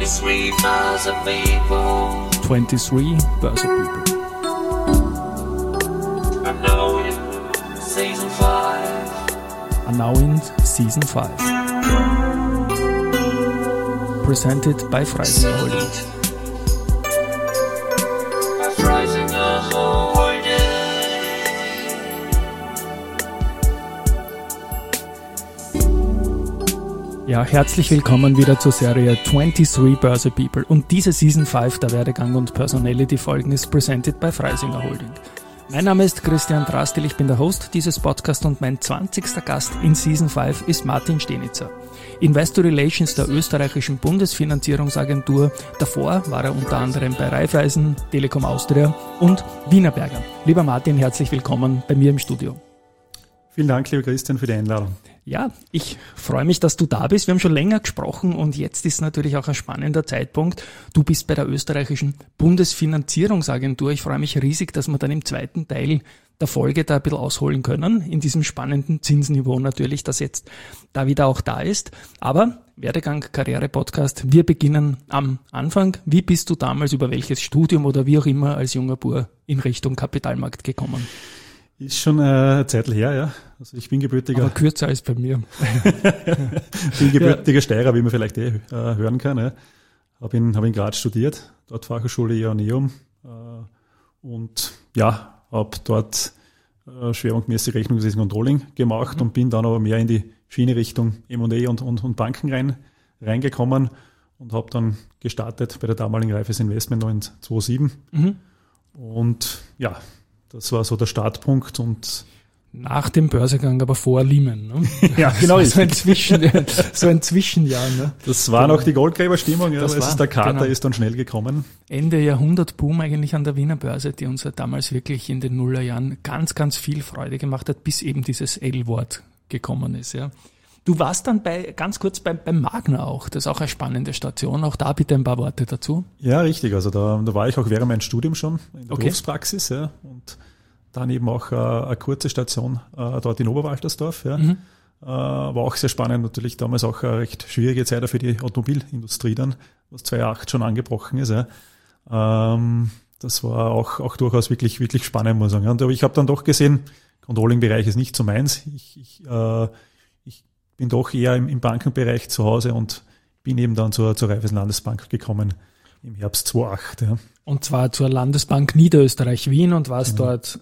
23 Börse People. 23 Börse People. And now in Season 5. And now in Season 5. Presented by Freisinger Holding. By Freisinger Holding. Ja, herzlich willkommen wieder zur Serie 23 Börse People. Und diese Season 5 der Werdegang und Personality Folgen ist presented by Freisinger Holding. Mein Name ist Christian Drastil, ich bin der Host dieses Podcasts und mein 20. Gast in Season 5 ist Martin Stenitzer. Investor Relations der österreichischen Bundesfinanzierungsagentur. Davor war er unter anderem bei Raiffeisen, Telekom Austria und Wienerberger. Lieber Martin, herzlich willkommen bei mir im Studio. Vielen Dank, lieber Christian, für die Einladung. Ja, ich freue mich, dass du da bist. Wir haben schon länger gesprochen und jetzt ist natürlich auch ein spannender Zeitpunkt. Du bist bei der österreichischen Bundesfinanzierungsagentur. Ich freue mich riesig, dass wir dann im zweiten Teil der Folge da ein bisschen ausholen können, in diesem spannenden Zinsniveau natürlich, das jetzt da wieder auch da ist. Aber Werdegang, Karriere-Podcast, wir beginnen am Anfang. Wie bist du damals über welches Studium oder wie auch immer als junger Bub in Richtung Kapitalmarkt gekommen? Ist schon eine Zeit her, ja. Also ich bin gebürtiger... Aber kürzer als bei mir. bin gebürtiger Steirer, wie man vielleicht hören kann. Ja. Habe in Graz studiert, dort Fachhochschule Joanneum und ja, habe dort schwerpunktmäßig Rechnungswesen und Controlling gemacht und bin dann aber mehr in die Schiene Richtung M&A und Banken reingekommen und habe dann gestartet bei der damaligen Raiffeisen Investment noch in 2007. Und ja, das war so der Startpunkt und nach dem Börsegang, aber vor Lehman. Ne? Ja, genau. So ein Zwischenjahr. Ne? Das war noch die Goldgräberstimmung, ja, der Kater genau. Ist dann schnell gekommen. Ende Jahrhundert-Boom eigentlich an der Wiener Börse, die uns ja damals wirklich in den Nullerjahren ganz, ganz viel Freude gemacht hat, bis eben dieses L-Wort gekommen ist. Ja. Du warst dann ganz kurz beim Magna auch. Das ist auch eine spannende Station. Auch da bitte ein paar Worte dazu. Ja, richtig. Also da war ich auch während meinem Studium schon in der Berufspraxis. Ja, und dann eben auch eine kurze Station dort in Oberwaltersdorf. Ja. War auch sehr spannend. Natürlich damals auch eine recht schwierige Zeit für die Automobilindustrie dann, was 2008 schon angebrochen ist. Ja. Das war auch durchaus wirklich, wirklich spannend, muss ich sagen. Aber ich habe dann doch gesehen, Controlling-Bereich ist nicht so meins. Ich bin doch eher im Bankenbereich zu Hause und bin eben dann zur Raiffeisen Landesbank gekommen im Herbst 2008. Ja. Und zwar zur Landesbank Niederösterreich Wien und warst dort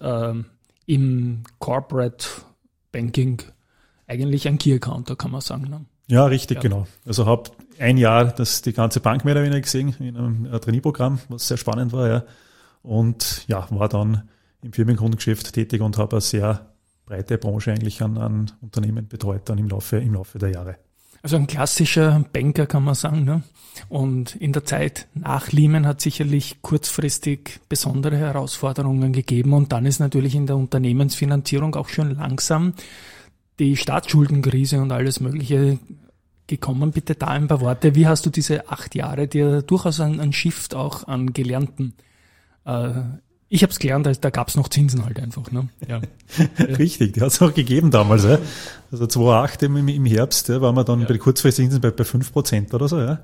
im Corporate Banking eigentlich ein Key-Accounter, kann man sagen. Ne? Ja, richtig, genau. Also habe ein Jahr die ganze Bank mehr oder weniger gesehen in einem Trainee-Programm, was sehr spannend war. Ja. Und ja, war dann im Firmenkundengeschäft tätig und habe eine sehr breite Branche eigentlich an Unternehmen betreut dann im Laufe der Jahre. Also ein klassischer Banker, kann man sagen. Ne? Und in der Zeit nach Lehman hat sicherlich kurzfristig besondere Herausforderungen gegeben. Und dann ist natürlich in der Unternehmensfinanzierung auch schon langsam die Staatsschuldenkrise und alles Mögliche gekommen. Bitte da ein paar Worte. Wie hast du diese 8 Jahre dir durchaus einen Shift auch an Gelernten ich habe es gelernt, da gab es noch Zinsen halt einfach. Ne? Ja. Richtig, die hat es auch gegeben damals. Ja. Also 2008 im Herbst waren wir dann bei den kurzfristigen Zinsen bei 5% oder so. Ja.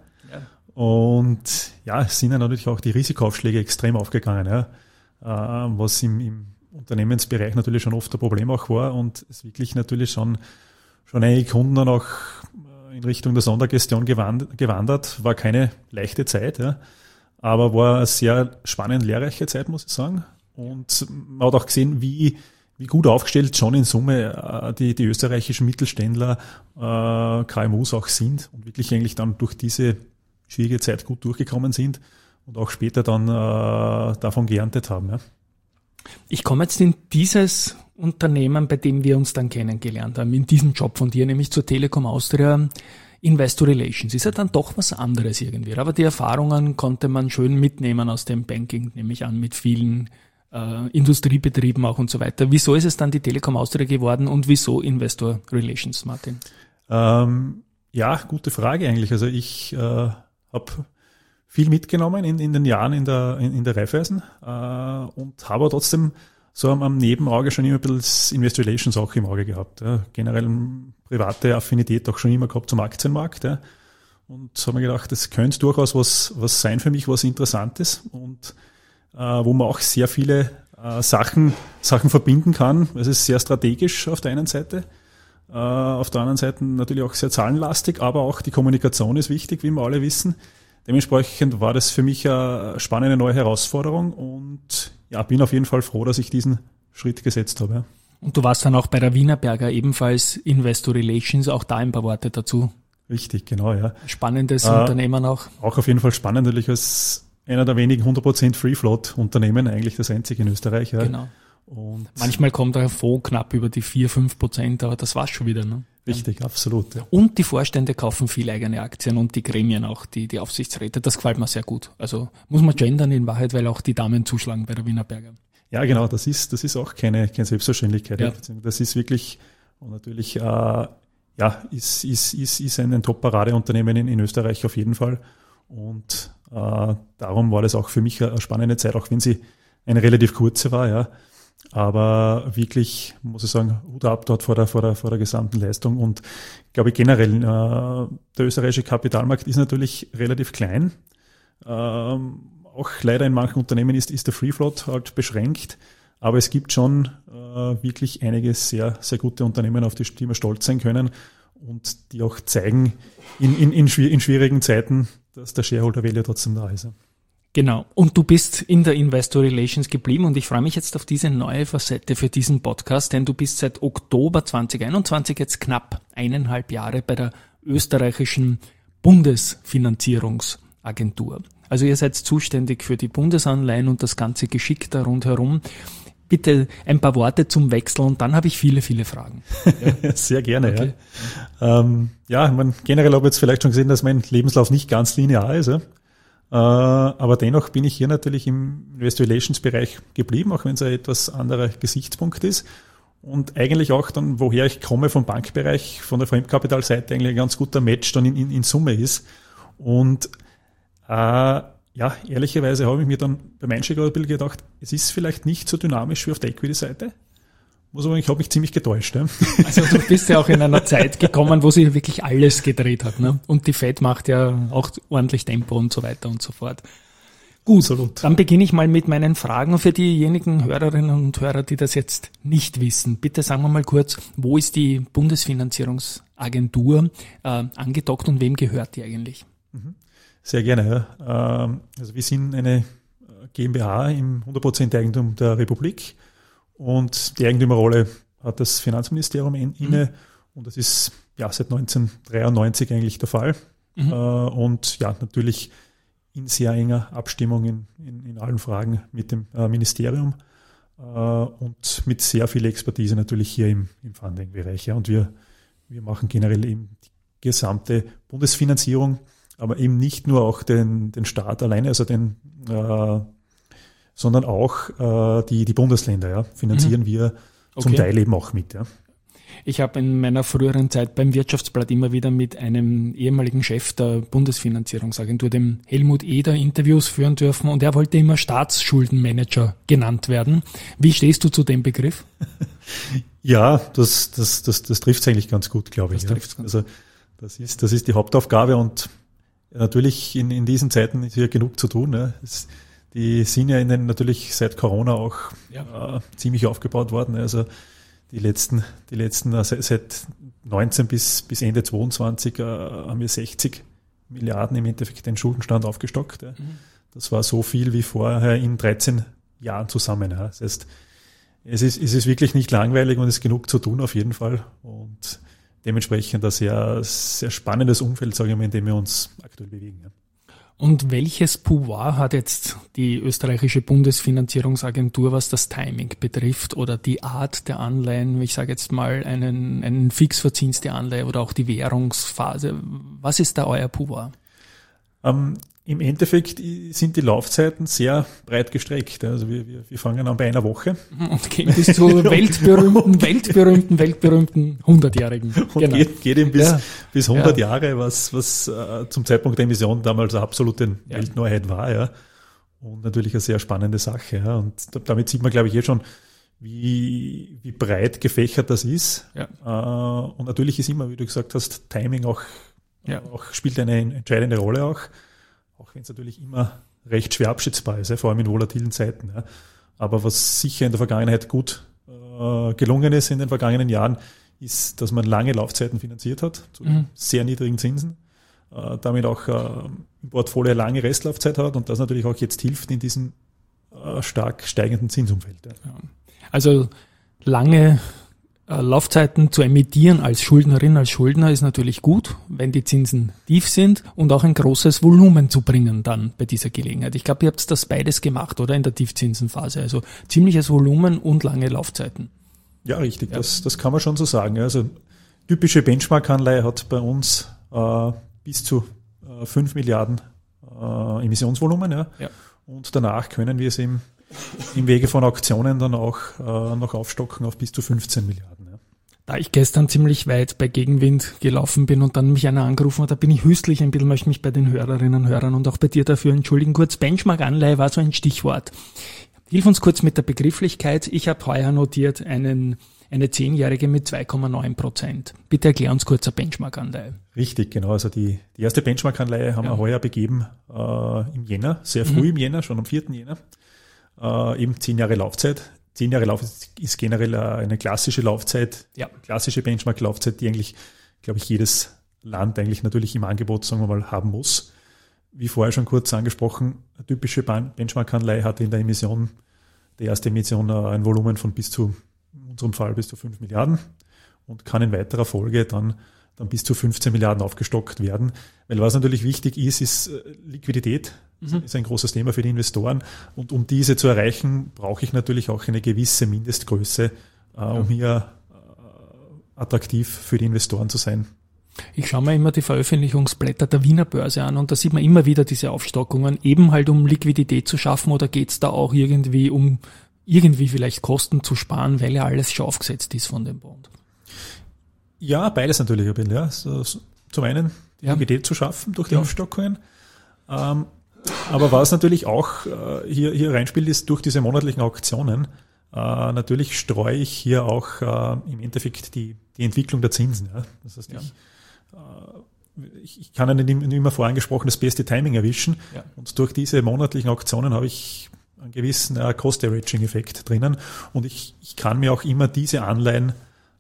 Und ja, es sind ja natürlich auch die Risikoaufschläge extrem aufgegangen, ja. Was im Unternehmensbereich natürlich schon oft ein Problem auch war und es wirklich natürlich schon einige Kunden dann auch in Richtung der Sondergestion gewandert. War keine leichte Zeit, ja. Aber war eine sehr spannend lehrreiche Zeit, muss ich sagen. Und man hat auch gesehen, wie gut aufgestellt schon in Summe die österreichischen Mittelständler, KMUs auch sind und wirklich eigentlich dann durch diese schwierige Zeit gut durchgekommen sind und auch später dann davon geerntet haben. Ja. Ich komme jetzt in dieses Unternehmen, bei dem wir uns dann kennengelernt haben, in diesem Job von dir, nämlich zur Telekom Austria. Investor Relations ist ja dann doch was anderes irgendwie. Aber die Erfahrungen konnte man schön mitnehmen aus dem Banking, nehme ich an, mit vielen Industriebetrieben auch und so weiter. Wieso ist es dann die Telekom Austria geworden und wieso Investor Relations, Martin? Ja, gute Frage eigentlich. Also ich habe viel mitgenommen in den Jahren in der Raiffeisen und habe trotzdem so am Nebenauge schon immer ein bisschen das Investor Relations auch im Auge gehabt. Ja. Generell private Affinität auch schon immer gehabt zum Aktienmarkt. Ja. und habe mir gedacht, das könnte durchaus was sein für mich, was Interessantes und wo man auch sehr viele Sachen verbinden kann. Es ist sehr strategisch auf der einen Seite, auf der anderen Seite natürlich auch sehr zahlenlastig, aber auch die Kommunikation ist wichtig, wie wir alle wissen. Dementsprechend war das für mich eine spannende neue Herausforderung und ja, bin auf jeden Fall froh, dass ich diesen Schritt gesetzt habe. Ja. Und du warst dann auch bei der Wienerberger ebenfalls Investor Relations, auch da ein paar Worte dazu. Richtig, genau, ja. Spannendes Unternehmen auch. Auch auf jeden Fall spannend, natürlich als einer der wenigen 100% Free-Float-Unternehmen, eigentlich das einzige in Österreich. Ja. Genau. Und manchmal kommt der Fonds knapp über die 4-5%, aber das war's schon wieder. Ne? Richtig, absolut. Ja. Und die Vorstände kaufen viel eigene Aktien und die Gremien auch, die Aufsichtsräte. Das gefällt mir sehr gut. Also muss man gendern in Wahrheit, weil auch die Damen zuschlagen bei der Wienerberger. Ja, genau, das ist auch keine Selbstverständlichkeit. Ja. Das ist wirklich, und natürlich, ist ein Top-Paradeunternehmen in Österreich auf jeden Fall. Und darum war das auch für mich eine spannende Zeit, auch wenn sie eine relativ kurze war, ja. Aber wirklich, muss ich sagen, Hut ab dort vor der gesamten Leistung. Und ich glaube generell, der österreichische Kapitalmarkt ist natürlich relativ klein. Auch leider in manchen Unternehmen ist der Free Float halt beschränkt. Aber es gibt schon wirklich einige sehr, sehr gute Unternehmen, auf die wir stolz sein können und die auch zeigen in schwierigen Zeiten, dass der Shareholder Value trotzdem da ist. Genau. Und du bist in der Investor Relations geblieben und ich freue mich jetzt auf diese neue Facette für diesen Podcast, denn du bist seit Oktober 2021 jetzt knapp 1,5 Jahre bei der österreichischen Bundesfinanzierungsagentur. Also ihr seid zuständig für die Bundesanleihen und das ganze Geschick da rundherum. Bitte ein paar Worte zum Wechsel und dann habe ich viele, viele Fragen. Ja. Sehr gerne, okay. Ja. Generell habe ich jetzt vielleicht schon gesehen, dass mein Lebenslauf nicht ganz linear ist. Ja. Aber dennoch bin ich hier natürlich im Investor Relations Bereich geblieben, auch wenn es ein etwas anderer Gesichtspunkt ist. Und eigentlich auch dann, woher ich komme vom Bankbereich, von der Fremdkapitalseite eigentlich ein ganz guter Match dann in Summe ist. Und ehrlicherweise habe ich mir dann beim Einstieg ein bisschen gedacht, es ist vielleicht nicht so dynamisch wie auf der Equity-Seite. Muss aber sagen, ich habe mich ziemlich getäuscht. Ja. Also du bist ja auch in einer Zeit gekommen, wo sich wirklich alles gedreht hat. Ne? Und die Fed macht ja auch ordentlich Tempo und so weiter und so fort. Gut, absolut. Dann beginne ich mal mit meinen Fragen für diejenigen Hörerinnen und Hörer, die das jetzt nicht wissen. Bitte sagen wir mal kurz, wo ist die Bundesfinanzierungsagentur angedockt und wem gehört die eigentlich? Sehr gerne. Ja. Also wir sind eine GmbH im 100% Eigentum der Republik. Und die Eigentümerrolle hat das Finanzministerium inne und das ist ja seit 1993 eigentlich der Fall. Und ja, natürlich in sehr enger Abstimmung in allen Fragen mit dem Ministerium und mit sehr viel Expertise natürlich hier im Funding-Bereich. Ja. Und wir machen generell eben die gesamte Bundesfinanzierung, aber eben nicht nur auch den Staat alleine, also sondern auch die Bundesländer, ja, finanzieren wir zum Teil eben auch mit. Ja. Ich habe in meiner früheren Zeit beim Wirtschaftsblatt immer wieder mit einem ehemaligen Chef der Bundesfinanzierungsagentur, dem Helmut Eder, Interviews führen dürfen und er wollte immer Staatsschuldenmanager genannt werden. Wie stehst du zu dem Begriff? Ja, das trifft es eigentlich ganz gut, glaube ich. Ja. Also das ist die Hauptaufgabe und natürlich in diesen Zeiten ist hier genug zu tun. Ja. Die sind ja natürlich seit Corona auch ziemlich aufgebaut worden. Also die letzten seit 19 bis Ende 22 haben wir 60 Milliarden im Endeffekt den Schuldenstand aufgestockt. Ja. Das war so viel wie vorher in 13 Jahren zusammen. Ja. Das heißt, es ist wirklich nicht langweilig und es ist genug zu tun auf jeden Fall. Und dementsprechend ein sehr, sehr spannendes Umfeld, sage ich mal, in dem wir uns aktuell bewegen. Ja. Und welches Pouvoir hat jetzt die österreichische Bundesfinanzierungsagentur, was das Timing betrifft oder die Art der Anleihen, ich sage jetzt mal einen Fixverzins der Anleihe oder auch die Währungsphase? Was ist da euer Pouvoir? Im Endeffekt sind die Laufzeiten sehr breit gestreckt. Also wir fangen an bei einer Woche. Und gehen bis zu weltberühmten 100-Jährigen. Genau. Und geht eben bis 100 Jahre, was zum Zeitpunkt der Emission damals eine absolute Weltneuheit war. Ja. Und natürlich eine sehr spannende Sache. Ja. Und damit sieht man, glaube ich, schon, wie breit gefächert das ist. Ja. Und natürlich ist immer, wie du gesagt hast, Timing auch auch spielt eine entscheidende Rolle auch wenn es natürlich immer recht schwer abschätzbar ist, vor allem in volatilen Zeiten. Ja. Aber was sicher in der Vergangenheit gut gelungen ist in den vergangenen Jahren, ist, dass man lange Laufzeiten finanziert hat, zu sehr niedrigen Zinsen, damit auch im Portfolio eine lange Restlaufzeit hat und das natürlich auch jetzt hilft in diesem stark steigenden Zinsumfeld. Ja. Also lange Laufzeiten zu emittieren als Schuldnerin, als Schuldner ist natürlich gut, wenn die Zinsen tief sind und auch ein großes Volumen zu bringen dann bei dieser Gelegenheit. Ich glaube, ihr habt das beides gemacht, oder? In der Tiefzinsenphase. Also ziemliches Volumen und lange Laufzeiten. Ja, richtig. Ja. Das kann man schon so sagen. Also typische Benchmark-Anleihe hat bei uns bis zu 5 Milliarden Emissionsvolumen. Ja. Ja. Und danach können wir es im Wege von Auktionen dann auch noch aufstocken auf bis zu 15 Milliarden. Ja. Da ich gestern ziemlich weit bei Gegenwind gelaufen bin und dann mich einer angerufen hat, da bin ich hüstlich ein bisschen, möchte mich bei den Hörerinnen und Hörern und auch bei dir dafür entschuldigen. Kurz, Benchmark-Anleihe war so ein Stichwort. Hilf uns kurz mit der Begrifflichkeit. Ich habe heuer notiert eine 10-jährige mit 2,9%. Bitte erklär uns kurz eine Benchmark-Anleihe. Richtig, genau. Also die erste Benchmark-Anleihe haben wir heuer begeben im Jänner, sehr früh im Jänner, schon am 4. Jänner. Eben 10 Jahre Laufzeit. 10 Jahre Laufzeit ist generell eine klassische Laufzeit, klassische Benchmark-Laufzeit, die eigentlich, glaube ich, jedes Land eigentlich natürlich im Angebot, sagen wir mal, haben muss. Wie vorher schon kurz angesprochen, eine typische Benchmark-Anleihe hatte in der erste Emission ein Volumen von in unserem Fall bis zu 5 Milliarden und kann in weiterer Folge dann bis zu 15 Milliarden aufgestockt werden. Weil was natürlich wichtig ist Liquidität. Ist ein großes Thema für die Investoren. Und um diese zu erreichen, brauche ich natürlich auch eine gewisse Mindestgröße, um hier attraktiv für die Investoren zu sein. Ich schaue mir immer die Veröffentlichungsblätter der Wiener Börse an und da sieht man immer wieder diese Aufstockungen, eben halt um Liquidität zu schaffen, oder geht es da auch irgendwie vielleicht Kosten zu sparen, weil ja alles schon aufgesetzt ist von dem Bond? Ja, beides natürlich ein bisschen. Ja. So, zum einen Liquidität zu schaffen durch die Aufstockungen. Aber was natürlich auch hier reinspielt, ist durch diese monatlichen Auktionen. Natürlich streue ich hier auch im Endeffekt die Entwicklung der Zinsen. Ja. Das heißt, ich kann ja nicht immer vorangesprochen das beste Timing erwischen. Ja. Und durch diese monatlichen Auktionen habe ich einen gewissen Cost-Averaging-Effekt drinnen. Und ich kann mir auch immer diese Anleihen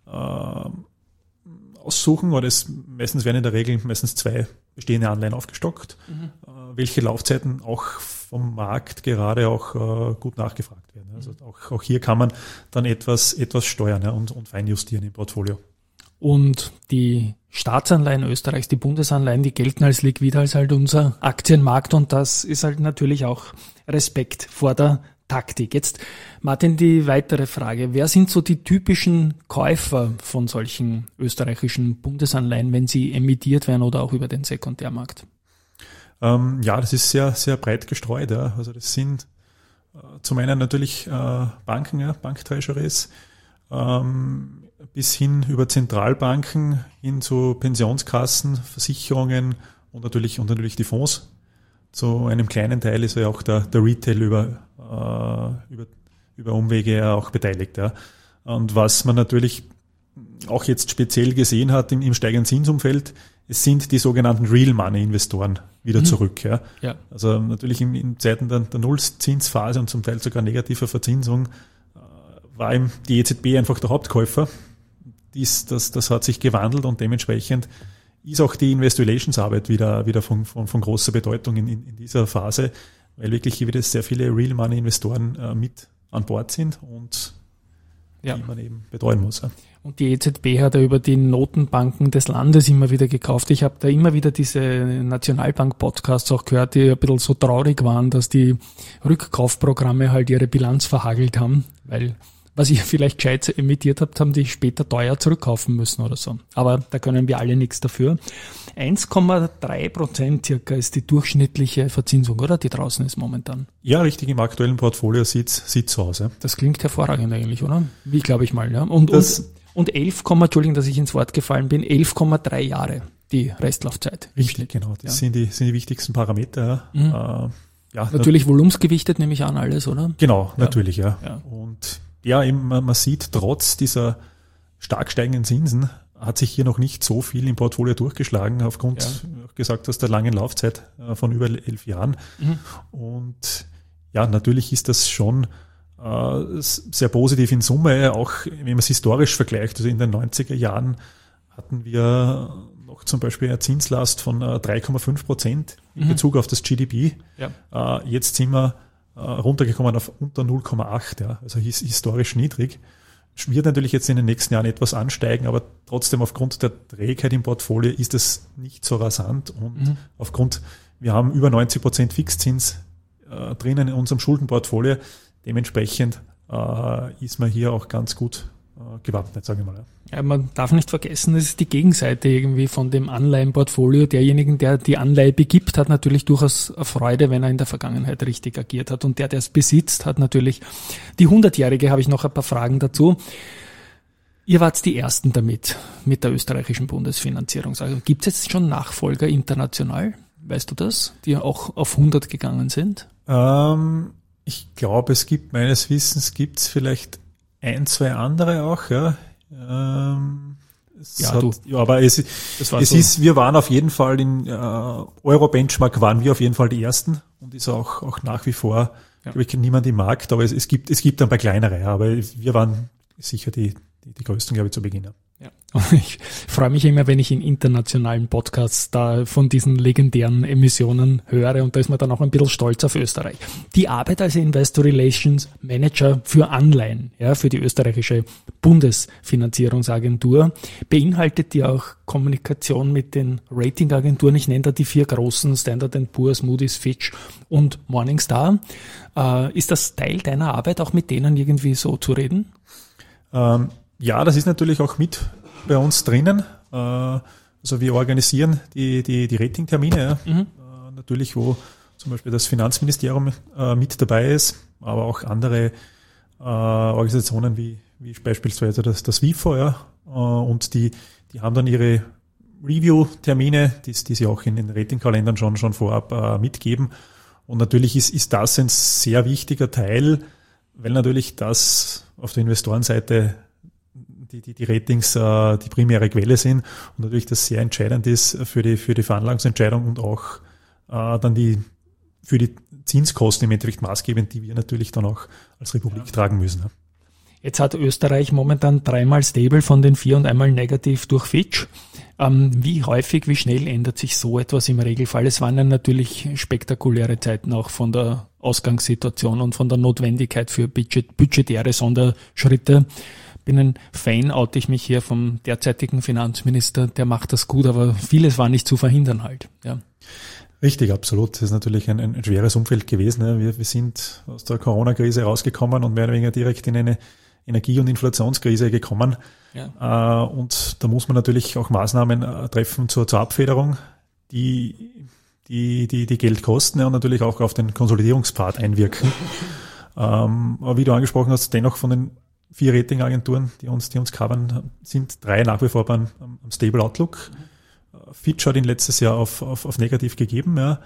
aussuchen, oder meistens werden in der Regel meistens 2 bestehende Anleihen aufgestockt, welche Laufzeiten auch vom Markt gerade auch gut nachgefragt werden. Also auch hier kann man dann etwas steuern und feinjustieren im Portfolio. Und die Staatsanleihen Österreichs, die Bundesanleihen, die gelten als liquid als halt unser Aktienmarkt, und das ist halt natürlich auch Respekt vor der Taktik. Jetzt, Martin, die weitere Frage. Wer sind so die typischen Käufer von solchen österreichischen Bundesanleihen, wenn sie emittiert werden oder auch über den Sekundärmarkt? Das ist sehr, sehr breit gestreut. Ja. Also das sind zum einen natürlich Banken, Banktreasuries, bis hin über Zentralbanken, hin zu Pensionskassen, Versicherungen und natürlich die Fonds. Zu einem kleinen Teil ist ja auch der Retail über Umwege auch beteiligt. Ja. Und was man natürlich auch jetzt speziell gesehen hat im steigenden Zinsumfeld, es sind die sogenannten Real Money Investoren wieder zurück. Ja. Ja. Also natürlich in Zeiten der Nullzinsphase und zum Teil sogar negativer Verzinsung war eben die EZB einfach der Hauptkäufer. Das hat sich gewandelt und dementsprechend ist auch die Investor Relations Arbeit wieder von großer Bedeutung in dieser Phase, weil wirklich hier wieder sehr viele Real Money Investoren mit an Bord sind und die man eben betreuen muss. Ja. Und die EZB hat ja über die Notenbanken des Landes immer wieder gekauft. Ich habe da immer wieder diese Nationalbank-Podcasts auch gehört, die ein bisschen so traurig waren, dass die Rückkaufprogramme halt ihre Bilanz verhagelt haben, weil was ihr vielleicht gescheit emittiert habt, haben die später teuer zurückkaufen müssen oder so. Aber da können wir alle nichts dafür. 1,3% circa ist die durchschnittliche Verzinsung, oder? Die draußen ist momentan. Ja, richtig, im aktuellen Portfolio sieht's so aus. Ja. Das klingt hervorragend eigentlich, oder? Wie glaube ich mal, ja. Und 11, Entschuldigung, dass ich ins Wort gefallen bin, 11,3 Jahre die Restlaufzeit. Richtig, genau. Das sind die wichtigsten Parameter. Natürlich volumensgewichtet, nehme ich an, alles, oder? Genau, natürlich, ja. Und ja, eben, man sieht trotz dieser stark steigenden Zinsen, hat sich hier noch nicht so viel im Portfolio durchgeschlagen, aufgrund, gesagt hast, der langen Laufzeit von über 11 Jahren. Und ja, natürlich ist das schon sehr positiv in Summe, auch wenn man es historisch vergleicht. Also in den 90er Jahren hatten wir noch zum Beispiel eine Zinslast von 3,5% in Bezug auf das GDP. Ja. Jetzt sind wir runtergekommen auf unter 0,8, ja, also historisch niedrig. Wird natürlich jetzt in den nächsten Jahren etwas ansteigen, aber trotzdem aufgrund der Trägheit im Portfolio ist es nicht so rasant und wir haben über 90% Fixzins drinnen in unserem Schuldenportfolio. Dementsprechend ist man hier auch ganz gut gewappnet, sage ich mal. Ja, man darf nicht vergessen, das ist die Gegenseite irgendwie von dem Anleihenportfolio. Derjenigen, der die Anleihe begibt, hat natürlich durchaus Freude, wenn er in der Vergangenheit richtig agiert hat. Und der es besitzt, hat natürlich die 100-Jährige, habe ich noch ein paar Fragen dazu. Ihr wart die Ersten damit, mit der österreichischen Bundesfinanzierung. Also, gibt es jetzt schon Nachfolger international? Weißt du das? Die auch auf 100 gegangen sind? Ich glaube, meines Wissens gibt es vielleicht 1, 2 andere auch, ja. Aber wir waren auf jeden Fall in Euro-Benchmark waren wir auf jeden Fall die Ersten und ist auch nach wie vor, glaube ich, niemand im Markt, aber es gibt ein paar kleinere, aber wir waren sicher die größten, glaube ich, zu Beginn. Ja. Ich freue mich immer, wenn ich in internationalen Podcasts da von diesen legendären Emissionen höre und da ist man dann auch ein bisschen stolz auf Österreich. Die Arbeit als Investor Relations Manager für Anleihen, ja, für die österreichische Bundesfinanzierungsagentur, beinhaltet die auch Kommunikation mit den Ratingagenturen. Ich nenne da die 4 großen, Standard & Poor's, Moody's, Fitch und Morningstar. Ist das Teil deiner Arbeit, auch mit denen irgendwie so zu reden? Ja, das ist natürlich auch mit bei uns drinnen. Also wir organisieren die Ratingtermine, natürlich, wo zum Beispiel das Finanzministerium mit dabei ist, aber auch andere Organisationen wie beispielsweise das WIFO, ja, und die haben dann ihre Review-Termine, die sie auch in den Ratingkalendern schon vorab mitgeben. Und natürlich ist das ein sehr wichtiger Teil, weil natürlich das auf der Investorenseite die Ratings die primäre Quelle sind und natürlich das sehr entscheidend ist für die Veranlagungsentscheidung und auch dann für die Zinskosten im Endeffekt maßgebend, die wir natürlich dann auch als Republik tragen müssen. Jetzt hat Österreich momentan 3-mal stable von den 4 und einmal negativ durch Fitch. Wie häufig, wie schnell ändert sich so etwas im Regelfall? Es waren ja natürlich spektakuläre Zeiten auch von der Ausgangssituation und von der Notwendigkeit für budgetäre Sonderschritte. Bin ein Fan, oute ich mich hier vom derzeitigen Finanzminister, der macht das gut, aber vieles war nicht zu verhindern halt. Ja. Richtig, absolut. Das ist natürlich ein schweres Umfeld gewesen. Wir sind aus der Corona-Krise rausgekommen und mehr oder weniger direkt in eine Energie- und Inflationskrise gekommen. Ja. Und da muss man natürlich auch Maßnahmen treffen zur Abfederung, die Geld kosten, ja, und natürlich auch auf den Konsolidierungspart einwirken. Aber wie du angesprochen hast, dennoch von den 4 Ratingagenturen, die uns covern, sind 3 nach wie vor beim Stable Outlook. Fitch hat ihn letztes Jahr auf negativ gegeben, ja,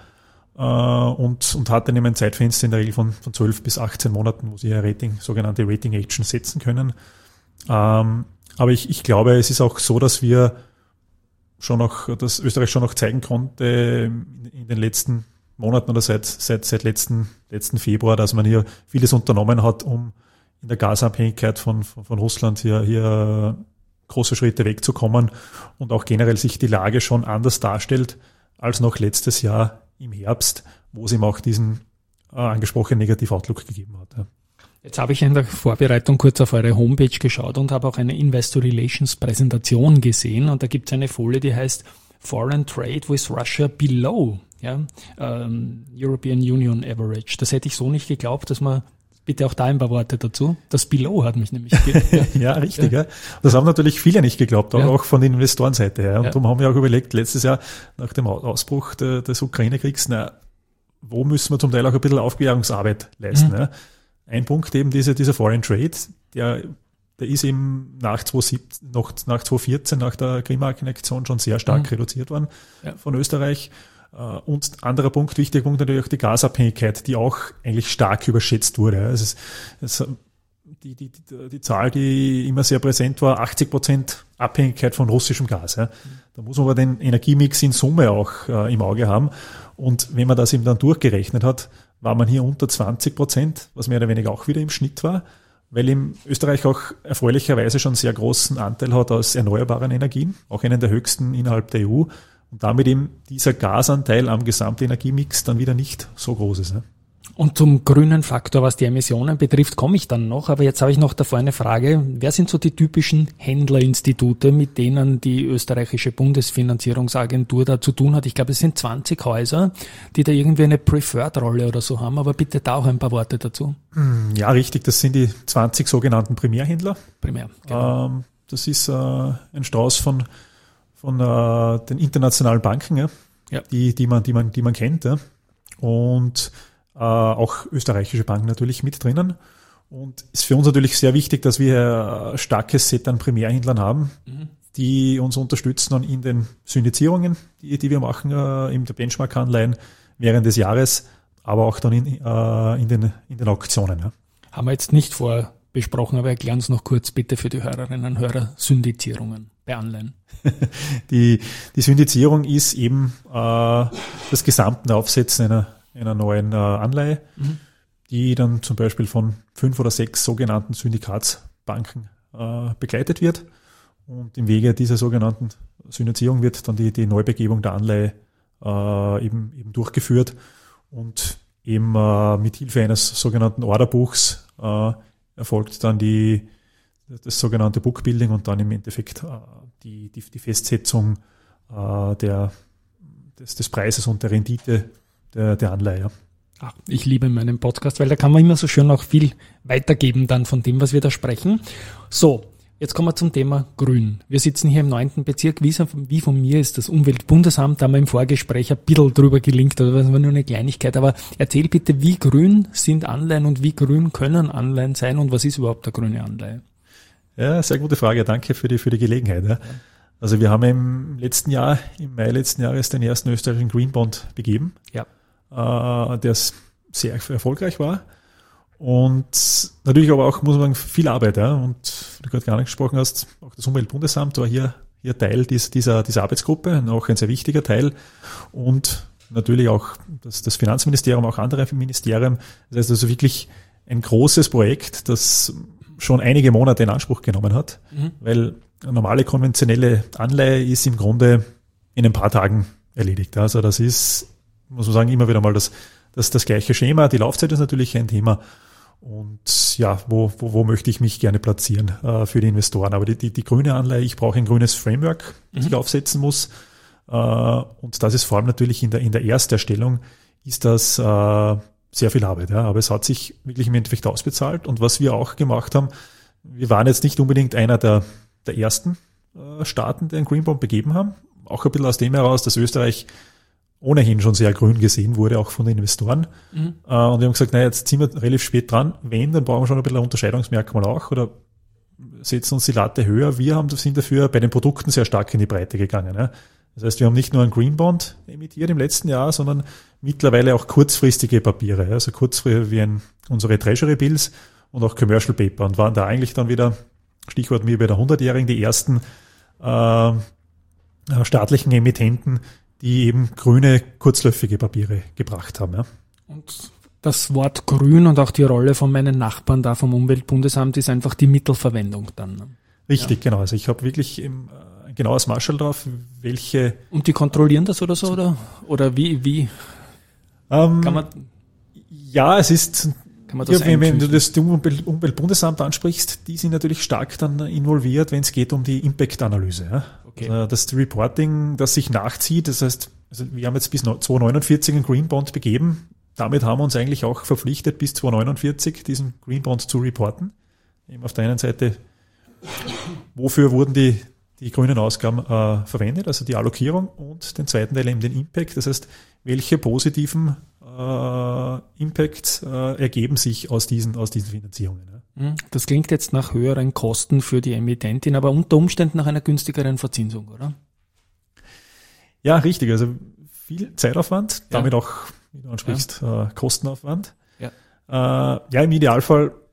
und hat dann eben ein Zeitfenster in der Regel von 12 bis 18 Monaten, wo sie ihr sogenannte Rating Action setzen können. Aber ich glaube, es ist auch so, dass dass Österreich schon noch zeigen konnte in den letzten Monaten oder seit letzten Februar, dass man hier vieles unternommen hat, um in der Gasabhängigkeit von Russland hier große Schritte wegzukommen und auch generell sich die Lage schon anders darstellt als noch letztes Jahr im Herbst, wo es ihm auch diesen angesprochenen Negativ-Outlook gegeben hat. Ja. Jetzt habe ich in der Vorbereitung kurz auf eure Homepage geschaut und habe auch eine Investor Relations Präsentation gesehen und da gibt es eine Folie, die heißt Foreign Trade with Russia Below, ja, European Union Average. Das hätte ich so nicht geglaubt, dass man bitte auch da ein paar Worte dazu. Das Below hat mich nämlich ja, richtig. Ja. Das haben natürlich viele nicht geglaubt, auch von der Investorenseite her. Und darum haben wir auch überlegt, letztes Jahr nach dem Ausbruch des Ukraine-Kriegs, wo müssen wir zum Teil auch ein bisschen Aufklärungsarbeit leisten. Ja. Ein Punkt eben dieser Foreign Trade, der ist eben nach 2014, nach der Krim-Annexion schon sehr stark reduziert worden von Österreich. Und anderer Punkt, wichtiger Punkt natürlich auch die Gasabhängigkeit, die auch eigentlich stark überschätzt wurde. Es die Zahl, die immer sehr präsent war, 80% Abhängigkeit von russischem Gas. Ja. Da muss man aber den Energiemix in Summe auch im Auge haben. Und wenn man das eben dann durchgerechnet hat, war man hier unter 20%, was mehr oder weniger auch wieder im Schnitt war, weil eben Österreich auch erfreulicherweise schon sehr großen Anteil hat aus erneuerbaren Energien, auch einen der höchsten innerhalb der EU. Und damit eben dieser Gasanteil am Gesamtenergiemix dann wieder nicht so groß ist. Ne? Und zum grünen Faktor, was die Emissionen betrifft, komme ich dann noch. Aber jetzt habe ich noch davor eine Frage. Wer sind so die typischen Händlerinstitute, mit denen die österreichische Bundesfinanzierungsagentur da zu tun hat? Ich glaube, es sind 20 Häuser, die da irgendwie eine Preferred-Rolle oder so haben. Aber bitte da auch ein paar Worte dazu. Ja, richtig. Das sind die 20 sogenannten Primärhändler. Primär, genau. Das ist ein Strauß von den internationalen Banken, ja, die man kennt. Ja. Und auch österreichische Banken natürlich mit drinnen. Und ist für uns natürlich sehr wichtig, dass wir ein starkes Set an Primärhändlern haben, die uns unterstützen in den Syndizierungen, die wir machen, in der Benchmark-Anleihen während des Jahres, aber auch dann in den Auktionen. Ja. Haben wir jetzt nicht vorbesprochen, aber erklären uns noch kurz bitte für die Hörerinnen und Hörer Syndizierungen bei Anleihen. Die Syndizierung ist eben das gesamte Aufsetzen einer neuen Anleihe, die dann zum Beispiel von 5 oder 6 sogenannten Syndikatsbanken begleitet wird. Und im Wege dieser sogenannten Syndizierung wird dann die Neubegebung der Anleihe eben durchgeführt und eben mit Hilfe eines sogenannten Orderbuchs erfolgt dann das sogenannte Bookbuilding und dann im Endeffekt die Festsetzung des Preises und der Rendite der Anleihe. Ach, ich liebe meinen Podcast, weil da kann man immer so schön auch viel weitergeben dann von dem, was wir da sprechen. So, jetzt kommen wir zum Thema Grün. Wir sitzen hier im 9. Bezirk. Wie von mir ist das Umweltbundesamt, da haben wir im Vorgespräch ein bisschen drüber gelinkt, aber das war nur eine Kleinigkeit. Aber erzähl bitte, wie grün sind Anleihen und wie grün können Anleihen sein und was ist überhaupt eine grüne Anleihe? Ja, sehr gute Frage. Danke für die Gelegenheit. Ja. Also wir haben im Mai letzten Jahres den ersten österreichischen Green Bond begeben. Ja. Der sehr erfolgreich war und natürlich aber auch, muss man sagen, viel Arbeit. Ja. Und wie du gerade gar nicht gesprochen hast, auch das Umweltbundesamt war hier Teil dieser Arbeitsgruppe, auch ein sehr wichtiger Teil und natürlich auch das Finanzministerium, auch andere Ministerien. Das heißt also wirklich ein großes Projekt, das schon einige Monate in Anspruch genommen hat, weil eine normale konventionelle Anleihe ist im Grunde in ein paar Tagen erledigt. Also das ist, muss man sagen, immer wieder mal das gleiche Schema. Die Laufzeit ist natürlich ein Thema. Und ja, wo möchte ich mich gerne platzieren für die Investoren? Aber die grüne Anleihe, ich brauche ein grünes Framework, das ich aufsetzen muss. Und das ist vor allem natürlich in der Ersterstellung ist das sehr viel Arbeit. Ja. Aber es hat sich wirklich im Endeffekt ausbezahlt. Und was wir auch gemacht haben, wir waren jetzt nicht unbedingt einer der ersten Staaten, die einen Green Bond begeben haben. Auch ein bisschen aus dem heraus, dass Österreich ohnehin schon sehr grün gesehen wurde, auch von den Investoren. Und wir haben gesagt, jetzt sind wir relativ spät dran. Wenn, dann brauchen wir schon ein bisschen ein Unterscheidungsmerkmal auch oder setzen uns die Latte höher. Sind dafür bei den Produkten sehr stark in die Breite gegangen. Ja. Das heißt, wir haben nicht nur einen Green Bond emittiert im letzten Jahr, sondern mittlerweile auch kurzfristige Papiere. Also kurzfristig wie unsere Treasury Bills und auch Commercial Paper und waren da eigentlich dann wieder, Stichwort wie bei der 100-Jährigen, die ersten staatlichen Emittenten, die eben grüne, kurzläufige Papiere gebracht haben. Ja. Und das Wort grün und auch die Rolle von meinen Nachbarn da vom Umweltbundesamt ist einfach die Mittelverwendung dann. Richtig, genau. Also ich habe wirklich ein genaues Marschall drauf, welche... Und die kontrollieren das oder so? Oder wie? Kann man... Ja, es ist... Wenn du das Umweltbundesamt ansprichst, die sind natürlich stark dann involviert, wenn es geht um die Impact-Analyse. Ja. Okay. Das Reporting, das sich nachzieht, das heißt, also wir haben jetzt bis 2049 einen Green Bond begeben. Damit haben wir uns eigentlich auch verpflichtet, bis 2049 diesen Green Bond zu reporten. Eben auf der einen Seite, wofür wurden die grünen Ausgaben verwendet, also die Allokierung, und den zweiten Teil eben den Impact, das heißt, welche positiven Impacts ergeben sich aus diesen Finanzierungen. Ja. Das klingt jetzt nach höheren Kosten für die Emittentin, aber unter Umständen nach einer günstigeren Verzinsung, oder? Ja, richtig. Also viel Zeitaufwand, damit auch, wie du ansprichst, Kostenaufwand. Ja. Im Idealfall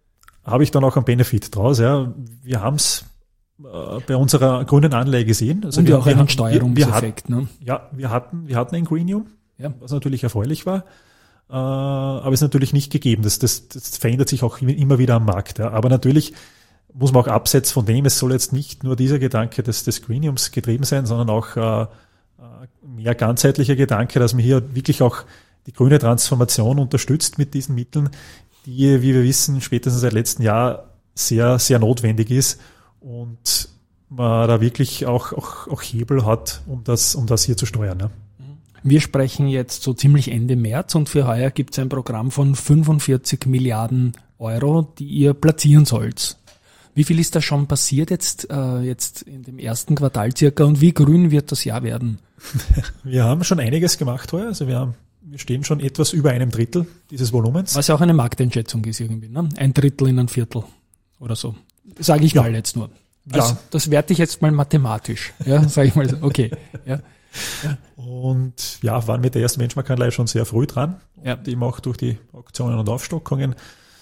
habe ich dann auch einen Benefit draus. Ja. Wir haben es bei unserer grünen Anleihe gesehen. Also und wir auch einen Steuerungseffekt. Ja, wir hatten ein Greenium, ja, was natürlich erfreulich war. Aber ist natürlich nicht gegeben. Das verändert sich auch immer wieder am Markt. Ja. Aber natürlich muss man auch abseits von dem, es soll jetzt nicht nur dieser Gedanke des Greeniums getrieben sein, sondern auch mehr ganzheitlicher Gedanke, dass man hier wirklich auch die grüne Transformation unterstützt mit diesen Mitteln, die, wie wir wissen, spätestens seit letztem Jahr sehr, sehr notwendig ist und man da wirklich auch Hebel hat, um das hier zu steuern. Ne? Wir sprechen jetzt so ziemlich Ende März und für heuer gibt es ein Programm von 45 Milliarden Euro, die ihr platzieren sollt. Wie viel ist da schon passiert jetzt in dem ersten Quartal circa und wie grün wird das Jahr werden? Wir haben schon einiges gemacht heuer. Also wir stehen schon etwas über einem Drittel dieses Volumens. Was ja auch eine Markteinschätzung ist irgendwie, ne? Ein Drittel in ein Viertel oder so. Sage ich mal jetzt nur. Also, das werte ich jetzt mal mathematisch. Ja, sage ich mal so. Okay. Ja. Ja. Und ja, waren mit der ersten Benchmark-Anleihe schon sehr früh dran. Ja. Und eben auch durch die Auktionen und Aufstockungen.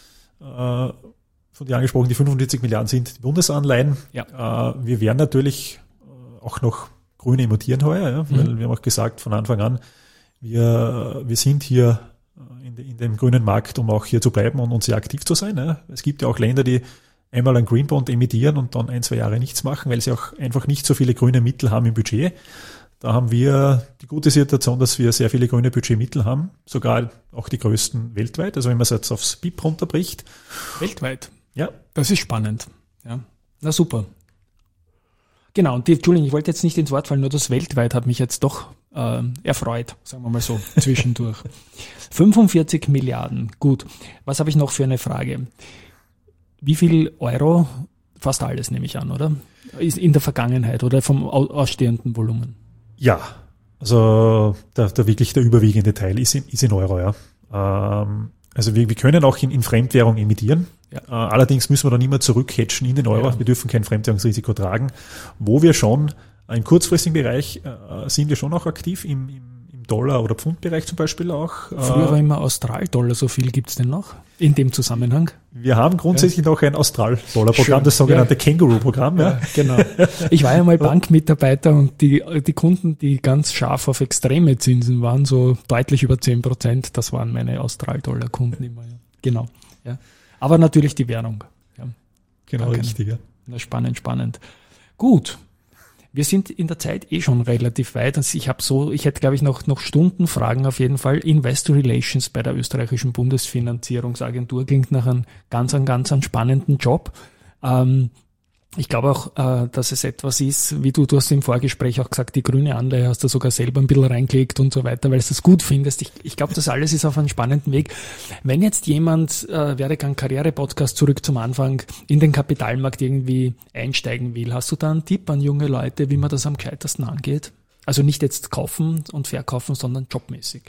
Von dir angesprochen, die 45 Milliarden sind die Bundesanleihen. Ja. Wir werden natürlich auch noch grün emittieren heuer, ja, weil wir haben auch gesagt von Anfang an, wir sind hier in dem grünen Markt, um auch hier zu bleiben und sehr aktiv zu sein. Ja. Es gibt ja auch Länder, die einmal einen Green Bond emittieren und dann 1-2 Jahre nichts machen, weil sie auch einfach nicht so viele grüne Mittel haben im Budget. Da haben wir die gute Situation, dass wir sehr viele grüne Budgetmittel haben, sogar auch die größten weltweit. Also wenn man es jetzt aufs BIP runterbricht. Weltweit? Ja. Das ist spannend. Ja. Na super. Genau, und Entschuldigung, ich wollte jetzt nicht ins Wort fallen, nur das weltweit hat mich jetzt doch erfreut, sagen wir mal so, zwischendurch. 45 Milliarden, gut. Was habe ich noch für eine Frage? Wie viel Euro, fast alles nehme ich an, oder? Ist in der Vergangenheit oder vom ausstehenden Volumen? Ja, also der überwiegende Teil ist in Euro, ja. Also wir können auch in Fremdwährung emittieren. Ja. Allerdings müssen wir dann immer zurückhatchen in den Euro. Ja. Wir dürfen kein Fremdwährungsrisiko tragen. Wo wir schon im kurzfristigen Bereich sind wir schon auch aktiv im Dollar- oder Pfundbereich zum Beispiel auch. Früher war immer Austral-Dollar, so viel gibt's denn noch in dem Zusammenhang? Wir haben grundsätzlich noch ein Austral-Dollar-Programm, das sogenannte Känguru-Programm. Ja. Genau. Ich war ja mal Bankmitarbeiter und die Kunden, die ganz scharf auf extreme Zinsen waren, so deutlich über 10%, das waren meine Austral-Dollar-Kunden immer. Ja. Genau. Ja. Aber natürlich die Währung. Ja. Genau, richtig. Ja. Spannend. Gut. Wir sind in der Zeit schon relativ weit. Also ich hätte, glaube ich, noch Stundenfragen auf jeden Fall. Investor Relations bei der österreichischen Bundesfinanzierungsagentur klingt nach einem ganz spannenden Job. Ich glaube auch, dass es etwas ist, wie du hast im Vorgespräch auch gesagt, die grüne Anleihe hast du sogar selber ein bisschen reingelegt und so weiter, weil du das gut findest. Ich glaube, das alles ist auf einem spannenden Weg. Wenn jetzt jemand, Werdegang Karriere-Podcast zurück zum Anfang, in den Kapitalmarkt irgendwie einsteigen will, hast du da einen Tipp an junge Leute, wie man das am gescheitesten angeht? Also nicht jetzt kaufen und verkaufen, sondern jobmäßig.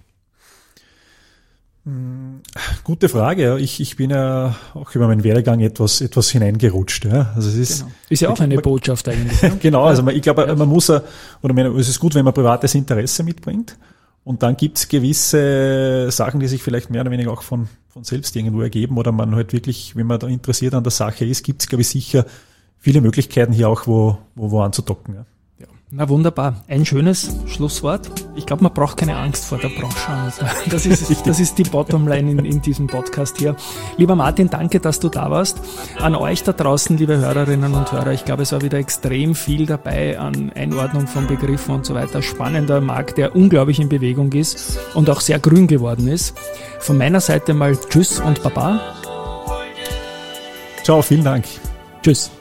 Gute Frage. Ja. Ich bin ja auch über meinen Werdegang etwas hineingerutscht. Ja. Also es ist, genau. Ist ja auch eine Botschaft eigentlich. Ne? Genau, also ich glaube, man muss es ist gut, wenn man privates Interesse mitbringt. Und dann gibt es gewisse Sachen, die sich vielleicht mehr oder weniger auch von selbst irgendwo ergeben oder man halt wirklich, wenn man da interessiert an der Sache ist, gibt es, glaube ich, sicher viele Möglichkeiten hier auch, wo anzudocken. Ja. Na wunderbar. Ein schönes Schlusswort. Ich glaube, man braucht keine Angst vor der Branche. Das ist die Bottomline in diesem Podcast hier. Lieber Martin, danke, dass du da warst. An euch da draußen, liebe Hörerinnen und Hörer, ich glaube, es war wieder extrem viel dabei an Einordnung von Begriffen und so weiter. Spannender Markt, der unglaublich in Bewegung ist und auch sehr grün geworden ist. Von meiner Seite mal Tschüss und Baba. Ciao, vielen Dank. Tschüss.